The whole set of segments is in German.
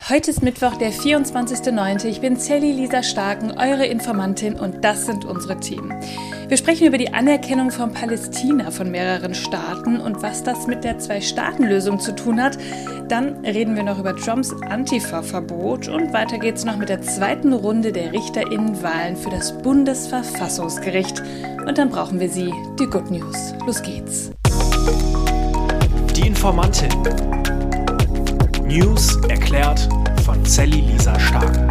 Heute ist Mittwoch, der 24.09. Ich bin Sally Lisa Starken, eure Informantin, und das sind unsere Themen. Wir sprechen über die Anerkennung von Palästina von mehreren Staaten und was das mit der Zwei-Staaten-Lösung zu tun hat. Dann reden wir noch über Trumps Antifa-Verbot und weiter geht's noch mit der zweiten Runde der RichterInnenwahlen für das Bundesverfassungsgericht. Und dann brauchen wir sie, die Good News. Los geht's. Die Informantin. News erklärt von Sally Lisa Starken.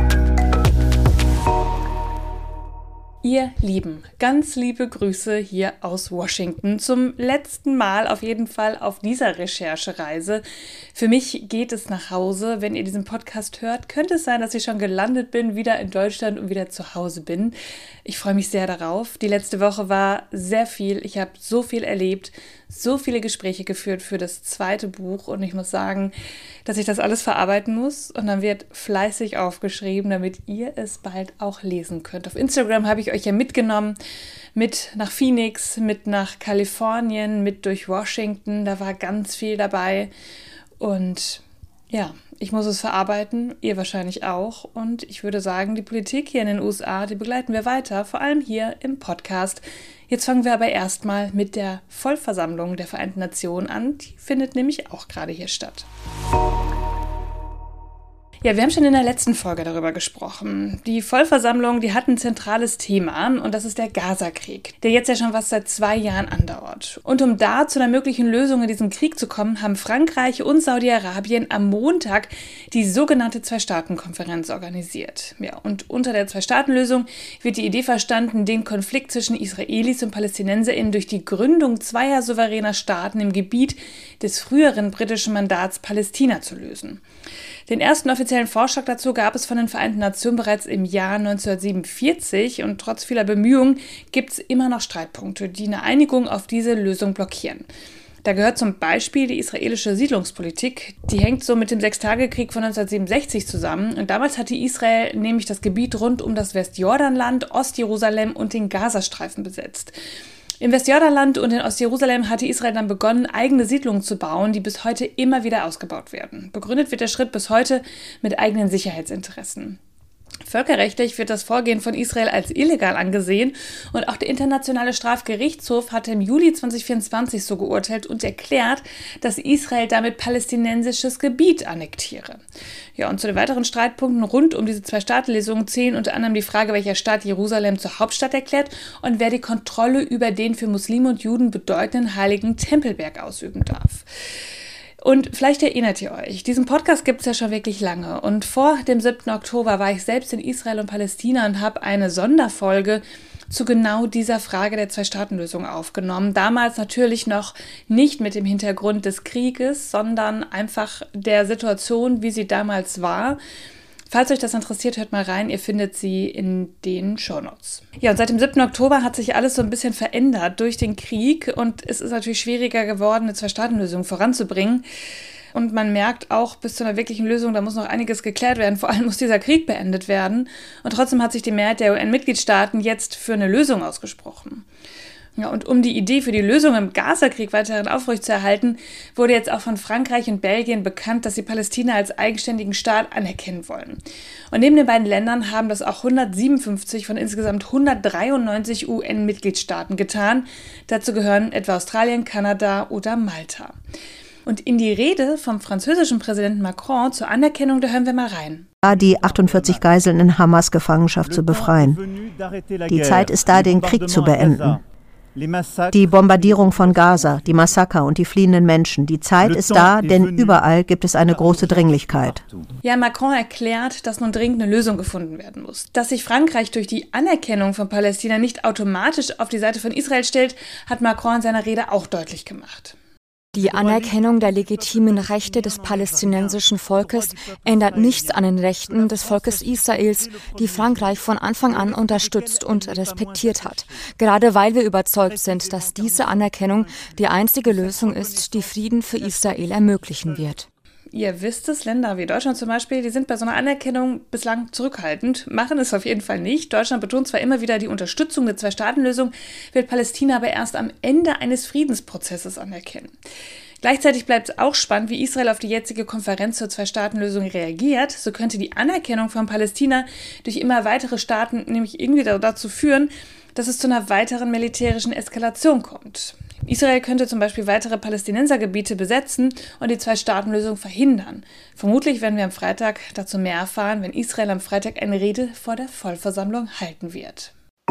Ihr Lieben, ganz liebe Grüße hier aus Washington. Zum letzten Mal auf jeden Fall auf dieser Recherchereise. Für mich geht es nach Hause. Wenn ihr diesen Podcast hört, könnte es sein, dass ich schon gelandet bin, wieder in Deutschland und wieder zu Hause bin. Ich freue mich sehr darauf. Die letzte Woche war sehr viel. Ich habe so viel erlebt, so viele Gespräche geführt für das zweite Buch und ich muss sagen, dass ich das alles verarbeiten muss und dann wird fleißig aufgeschrieben, damit ihr es bald auch lesen könnt. Auf Instagram habe ich euch ja mitgenommen, mit nach Phoenix, mit nach Kalifornien, mit durch Washington, da war ganz viel dabei und ja, ich muss es verarbeiten, ihr wahrscheinlich auch und ich würde sagen, die Politik hier in den USA, die begleiten wir weiter, vor allem hier im Podcast. Jetzt fangen wir aber erstmal mit der Vollversammlung der Vereinten Nationen an. Die findet nämlich auch gerade hier statt. Ja, wir haben schon in der letzten Folge darüber gesprochen. Die Vollversammlung, die hat ein zentrales Thema und das ist der Gaza-Krieg, der jetzt ja schon fast seit 2 Jahren andauert. Und um da zu einer möglichen Lösung in diesem Krieg zu kommen, haben Frankreich und Saudi-Arabien am Montag die sogenannte Zwei-Staaten-Konferenz organisiert. Ja, und unter der Zwei-Staaten-Lösung wird die Idee verstanden, den Konflikt zwischen Israelis und PalästinenserInnen durch die Gründung zweier souveräner Staaten im Gebiet des früheren britischen Mandats Palästina zu lösen. Den ersten offiziellen Vorschlag dazu gab es von den Vereinten Nationen bereits im Jahr 1947 und trotz vieler Bemühungen gibt es immer noch Streitpunkte, die eine Einigung auf diese Lösung blockieren. Da gehört zum Beispiel die israelische Siedlungspolitik. Die hängt so mit dem Sechstagekrieg von 1967 zusammen. Und damals hatte Israel nämlich das Gebiet rund um das Westjordanland, Ostjerusalem und den Gazastreifen besetzt. Im Westjordanland und in Ostjerusalem hatte Israel dann begonnen, eigene Siedlungen zu bauen, die bis heute immer wieder ausgebaut werden. Begründet wird der Schritt bis heute mit eigenen Sicherheitsinteressen. Völkerrechtlich wird das Vorgehen von Israel als illegal angesehen und auch der Internationale Strafgerichtshof hatte im Juli 2024 so geurteilt und erklärt, dass Israel damit palästinensisches Gebiet annektiere. Ja, und zu den weiteren Streitpunkten rund um diese Zwei-Staaten-Lösung zählen unter anderem die Frage, welcher Staat Jerusalem zur Hauptstadt erklärt und wer die Kontrolle über den für Muslime und Juden bedeutenden heiligen Tempelberg ausüben darf. Und vielleicht erinnert ihr euch, diesen Podcast gibt es ja schon wirklich lange. Und vor dem 7. Oktober war ich selbst in Israel und Palästina und habe eine Sonderfolge zu genau dieser Frage der Zwei-Staaten-Lösung aufgenommen. Damals natürlich noch nicht mit dem Hintergrund des Krieges, sondern einfach der Situation, wie sie damals war. Falls euch das interessiert, hört mal rein, ihr findet sie in den Shownotes. Ja, und seit dem 7. Oktober hat sich alles so ein bisschen verändert durch den Krieg und es ist natürlich schwieriger geworden, eine Zwei-Staaten-Lösung voranzubringen. Und man merkt auch, bis zu einer wirklichen Lösung, da muss noch einiges geklärt werden. Vor allem muss dieser Krieg beendet werden. Und trotzdem hat sich die Mehrheit der UN-Mitgliedstaaten jetzt für eine Lösung ausgesprochen. Ja, und um die Idee für die Lösung im Gaza-Krieg weiterhin aufrechtzuerhalten, wurde jetzt auch von Frankreich und Belgien bekannt, dass sie Palästina als eigenständigen Staat anerkennen wollen. Und neben den beiden Ländern haben das auch 157 von insgesamt 193 UN-Mitgliedstaaten getan. Dazu gehören etwa Australien, Kanada oder Malta. Und in die Rede vom französischen Präsidenten Macron zur Anerkennung, da hören wir mal rein. Die 48 Geiseln in Hamas-Gefangenschaft zu befreien. Die Zeit ist da, den Krieg zu beenden. Die Bombardierung von Gaza, die Massaker und die fliehenden Menschen. Die Zeit ist da, denn überall gibt es eine große Dringlichkeit. Ja, Macron erklärt, dass nun dringend eine Lösung gefunden werden muss. Dass sich Frankreich durch die Anerkennung von Palästina nicht automatisch auf die Seite von Israel stellt, hat Macron in seiner Rede auch deutlich gemacht. Die Anerkennung der legitimen Rechte des palästinensischen Volkes ändert nichts an den Rechten des Volkes Israels, die Frankreich von Anfang an unterstützt und respektiert hat. Gerade weil wir überzeugt sind, dass diese Anerkennung die einzige Lösung ist, die Frieden für Israel ermöglichen wird. Ihr wisst es, Länder wie Deutschland zum Beispiel, die sind bei so einer Anerkennung bislang zurückhaltend, machen es auf jeden Fall nicht. Deutschland betont zwar immer wieder die Unterstützung der Zwei-Staaten-Lösung, wird Palästina aber erst am Ende eines Friedensprozesses anerkennen. Gleichzeitig bleibt es auch spannend, wie Israel auf die jetzige Konferenz zur Zwei-Staaten-Lösung reagiert. So könnte die Anerkennung von Palästina durch immer weitere Staaten nämlich irgendwie dazu führen, dass es zu einer weiteren militärischen Eskalation kommt. Israel könnte zum Beispiel weitere Palästinensergebiete besetzen und die Zwei-Staaten-Lösung verhindern. Vermutlich werden wir am Freitag dazu mehr erfahren, wenn Israel am Freitag eine Rede vor der Vollversammlung halten wird.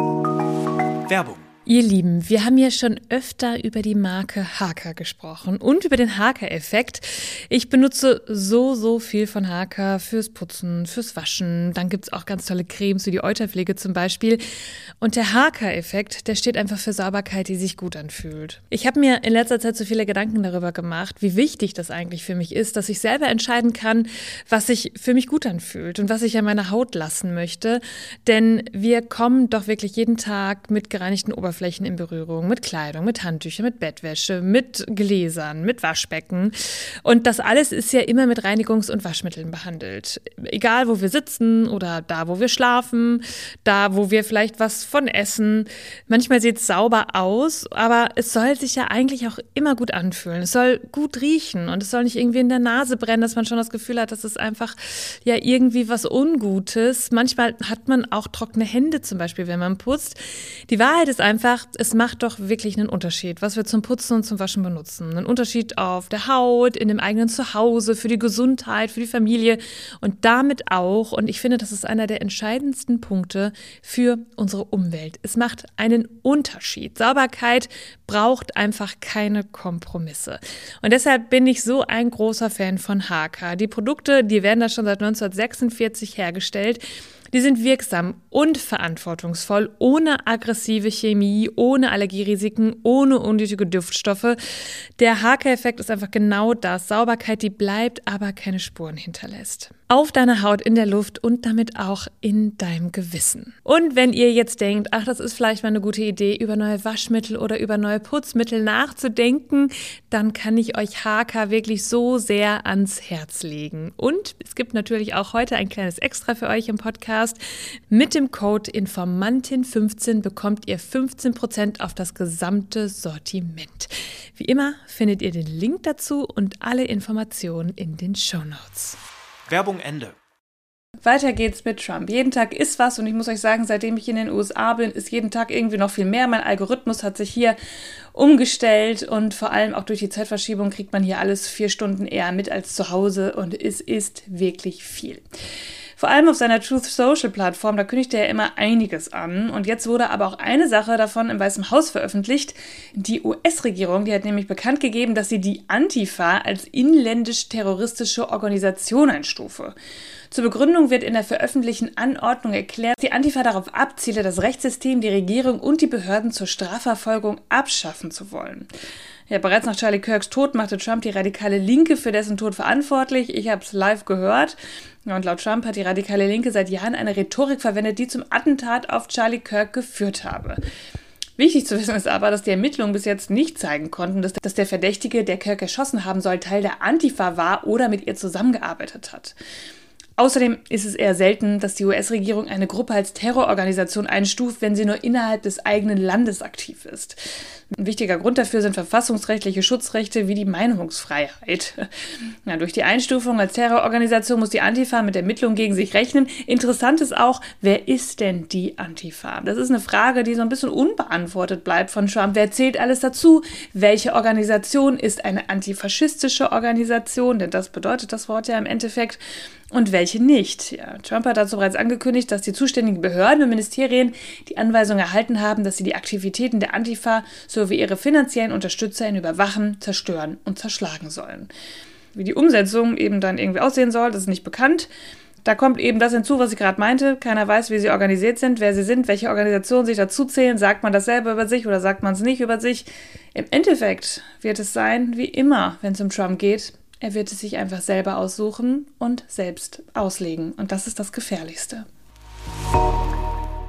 Werbung. Ihr Lieben, wir haben ja schon öfter über die Marke Haaker gesprochen und über den Haaker-Effekt. Ich benutze so viel von Haaker fürs Putzen, fürs Waschen. Dann gibt's auch ganz tolle Cremes wie die Euterpflege zum Beispiel. Und der Haaker-Effekt, der steht einfach für Sauberkeit, die sich gut anfühlt. Ich habe mir in letzter Zeit so viele Gedanken darüber gemacht, wie wichtig das eigentlich für mich ist, dass ich selber entscheiden kann, was sich für mich gut anfühlt und was ich an meiner Haut lassen möchte. Denn wir kommen doch wirklich jeden Tag mit gereinigten Oberflächen in Berührung, mit Kleidung, mit Handtüchern, mit Bettwäsche, mit Gläsern, mit Waschbecken. Und das alles ist ja immer mit Reinigungs- und Waschmitteln behandelt. Egal, wo wir sitzen oder da, wo wir schlafen, da, wo wir vielleicht was von essen. Manchmal sieht es sauber aus, aber es soll sich ja eigentlich auch immer gut anfühlen. Es soll gut riechen und es soll nicht irgendwie in der Nase brennen, dass man schon das Gefühl hat, das ist einfach ja irgendwie was Ungutes. Manchmal hat man auch trockene Hände zum Beispiel, wenn man putzt. Die Wahrheit ist einfach, es macht doch wirklich einen Unterschied, was wir zum Putzen und zum Waschen benutzen. Einen Unterschied auf der Haut, in dem eigenen Zuhause, für die Gesundheit, für die Familie und damit auch, und ich finde, das ist einer der entscheidendsten Punkte für unsere Umwelt. Es macht einen Unterschied. Sauberkeit braucht einfach keine Kompromisse. Und deshalb bin ich so ein großer Fan von Haaker. Die Produkte, die werden da schon seit 1946 hergestellt. Die sind wirksam und verantwortungsvoll, ohne aggressive Chemie, ohne Allergierisiken, ohne unnötige Duftstoffe. Der Haaker-Effekt ist einfach genau das. Sauberkeit, die bleibt, aber keine Spuren hinterlässt. Auf deiner Haut, in der Luft und damit auch in deinem Gewissen. Und wenn ihr jetzt denkt, ach, das ist vielleicht mal eine gute Idee, über neue Waschmittel oder über neue Putzmittel nachzudenken, dann kann ich euch Haaker wirklich so sehr ans Herz legen. Und es gibt natürlich auch heute ein kleines Extra für euch im Podcast. Mit dem Code Informantin15 bekommt ihr 15% auf das gesamte Sortiment. Wie immer findet ihr den Link dazu und alle Informationen in den Shownotes. Werbung Ende. Weiter geht's mit Trump. Jeden Tag ist was und ich muss euch sagen, seitdem ich in den USA bin, ist jeden Tag irgendwie noch viel mehr. Mein Algorithmus hat sich hier umgestellt und vor allem auch durch die Zeitverschiebung kriegt man hier alles 4 Stunden eher mit als zu Hause und es ist wirklich viel. Vor allem auf seiner Truth Social Plattform, da kündigt er ja immer einiges an. Und jetzt wurde aber auch eine Sache davon im Weißen Haus veröffentlicht. Die US-Regierung, die hat nämlich bekannt gegeben, dass sie die Antifa als inländisch-terroristische Organisation einstufe. Zur Begründung wird in der veröffentlichten Anordnung erklärt, dass die Antifa darauf abziele, das Rechtssystem, die Regierung und die Behörden zur Strafverfolgung abschaffen zu wollen. Ja, bereits nach Charlie Kirks Tod machte Trump die radikale Linke für dessen Tod verantwortlich. Ich habe es live gehört. Ja, und laut Trump hat die radikale Linke seit Jahren eine Rhetorik verwendet, die zum Attentat auf Charlie Kirk geführt habe. Wichtig zu wissen ist aber, dass die Ermittlungen bis jetzt nicht zeigen konnten, dass der Verdächtige, der Kirk erschossen haben soll, Teil der Antifa war oder mit ihr zusammengearbeitet hat. Außerdem ist es eher selten, dass die US-Regierung eine Gruppe als Terrororganisation einstuft, wenn sie nur innerhalb des eigenen Landes aktiv ist. Ein wichtiger Grund dafür sind verfassungsrechtliche Schutzrechte wie die Meinungsfreiheit. Ja, durch die Einstufung als Terrororganisation muss die Antifa mit Ermittlungen gegen sich rechnen. Interessant ist auch, wer ist denn die Antifa? Das ist eine Frage, die so ein bisschen unbeantwortet bleibt von Trump. Wer zählt alles dazu? Welche Organisation ist eine antifaschistische Organisation? Denn das bedeutet das Wort ja im Endeffekt. Und welche nicht. Ja, Trump hat dazu bereits angekündigt, dass die zuständigen Behörden und Ministerien die Anweisung erhalten haben, dass sie die Aktivitäten der Antifa sowie ihre finanziellen UnterstützerInnen überwachen, zerstören und zerschlagen sollen. Wie die Umsetzung eben dann irgendwie aussehen soll, das ist nicht bekannt. Da kommt eben das hinzu, was ich gerade meinte. Keiner weiß, wie sie organisiert sind, wer sie sind, welche Organisationen sich dazu zählen. Sagt man das selber über sich oder sagt man es nicht über sich? Im Endeffekt wird es sein, wie immer, wenn es um Trump geht. Er wird es sich einfach selber aussuchen und selbst auslegen. Und das ist das Gefährlichste.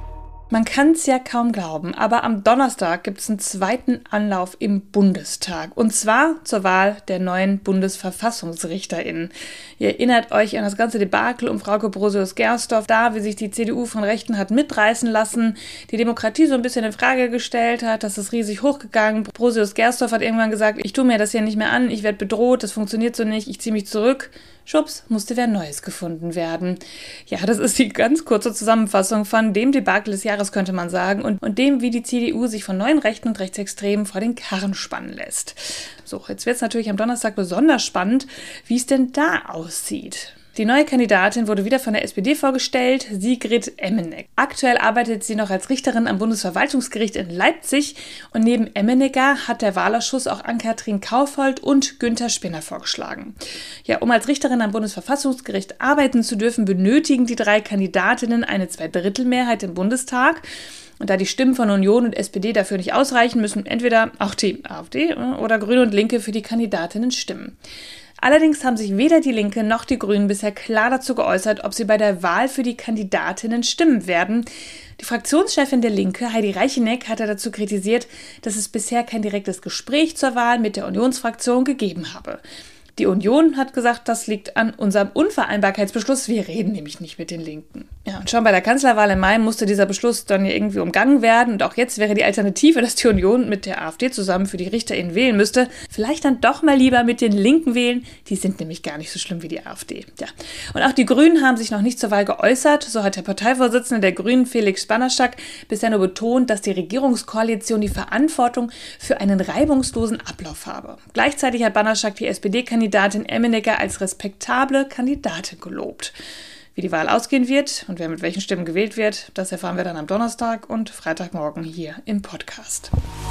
Man kann es ja kaum glauben, aber am Donnerstag gibt es einen zweiten Anlauf im Bundestag. Und zwar zur Wahl der neuen BundesverfassungsrichterInnen. Ihr erinnert euch an das ganze Debakel um Frauke Brosius-Gersdorf, da wie sich die CDU von Rechten hat mitreißen lassen, die Demokratie so ein bisschen in Frage gestellt hat, das ist riesig hochgegangen. Brosius-Gersdorf hat irgendwann gesagt, ich tue mir das hier nicht mehr an, ich werde bedroht, das funktioniert so nicht, ich ziehe mich zurück. Schwupps, musste wer Neues gefunden werden. Ja, das ist die ganz kurze Zusammenfassung von dem Debakel des Jahres, könnte man sagen, und dem, wie die CDU sich von neuen Rechten und Rechtsextremen vor den Karren spannen lässt. So, jetzt wird es natürlich am Donnerstag besonders spannend, wie es denn da aussieht. Die neue Kandidatin wurde wieder von der SPD vorgestellt, Sigrid Emmenegger. Aktuell arbeitet sie noch als Richterin am Bundesverwaltungsgericht in Leipzig und neben Emmenegger hat der Wahlausschuss auch Ann-Kathrin Kaufhold und Günther Spinner vorgeschlagen. Ja, um als Richterin am Bundesverfassungsgericht arbeiten zu dürfen, benötigen die 3 Kandidatinnen eine 2/3-Mehrheit im Bundestag. Und da die Stimmen von Union und SPD dafür nicht ausreichen, müssen entweder auch die AfD oder Grüne und Linke für die Kandidatinnen stimmen. Allerdings haben sich weder die Linke noch die Grünen bisher klar dazu geäußert, ob sie bei der Wahl für die Kandidatinnen stimmen werden. Die Fraktionschefin der Linke, Heidi Reicheneck, hatte dazu kritisiert, dass es bisher kein direktes Gespräch zur Wahl mit der Unionsfraktion gegeben habe. Die Union hat gesagt, das liegt an unserem Unvereinbarkeitsbeschluss. Wir reden nämlich nicht mit den Linken. Ja, und schon bei der Kanzlerwahl im Mai musste dieser Beschluss dann ja irgendwie umgangen werden. Und auch jetzt wäre die Alternative, dass die Union mit der AfD zusammen für die RichterInnen wählen müsste. Vielleicht dann doch mal lieber mit den Linken wählen. Die sind nämlich gar nicht so schlimm wie die AfD. Ja. Und auch die Grünen haben sich noch nicht zur Wahl geäußert. So hat der Parteivorsitzende der Grünen, Felix Banaschak, bisher nur betont, dass die Regierungskoalition die Verantwortung für einen reibungslosen Ablauf habe. Gleichzeitig hat Banaschak die SPD-Kandidatin Emmenegger als respektable Kandidatin gelobt. Wie die Wahl ausgehen wird und wer mit welchen Stimmen gewählt wird, das erfahren wir dann am Donnerstag und Freitagmorgen hier im Podcast.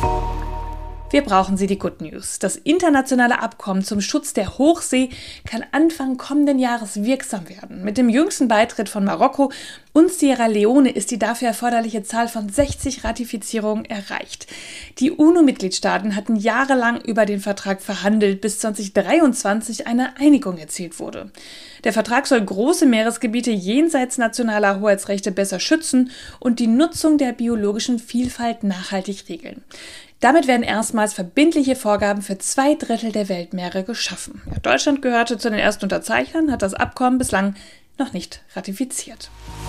Wir brauchen sie, die Good News. Das internationale Abkommen zum Schutz der Hochsee kann Anfang kommenden Jahres wirksam werden. Mit dem jüngsten Beitritt von Marokko und Sierra Leone ist die dafür erforderliche Zahl von 60 Ratifizierungen erreicht. Die UNO-Mitgliedstaaten hatten jahrelang über den Vertrag verhandelt, bis 2023 eine Einigung erzielt wurde. Der Vertrag soll große Meeresgebiete jenseits nationaler Hoheitsrechte besser schützen und die Nutzung der biologischen Vielfalt nachhaltig regeln. Damit werden erstmals verbindliche Vorgaben für 2/3 der Weltmeere geschaffen. Ja, Deutschland gehörte zu den ersten Unterzeichnern, hat das Abkommen bislang noch nicht ratifiziert.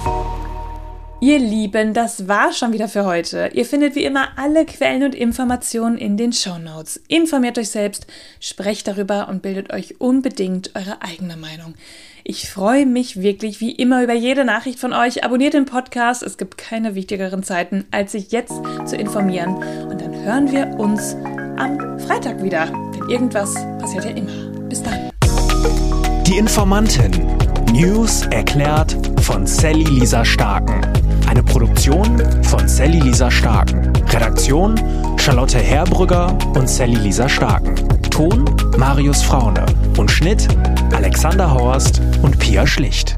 Ihr Lieben, das war schon wieder für heute. Ihr findet wie immer alle Quellen und Informationen in den Shownotes. Informiert euch selbst, sprecht darüber und bildet euch unbedingt eure eigene Meinung. Ich freue mich wirklich wie immer über jede Nachricht von euch. Abonniert den Podcast, es gibt keine wichtigeren Zeiten, als sich jetzt zu informieren. Und dann hören wir uns am Freitag wieder, denn irgendwas passiert ja immer. Bis dann. Die Informantin. News erklärt von Sally Lisa Starken. Eine Produktion von Sally Lisa Starken. Redaktion Charlotte Herbrügger und Sally Lisa Starken. Ton Marius Fraune und Schnitt Alexander Horst und Pia Schlicht.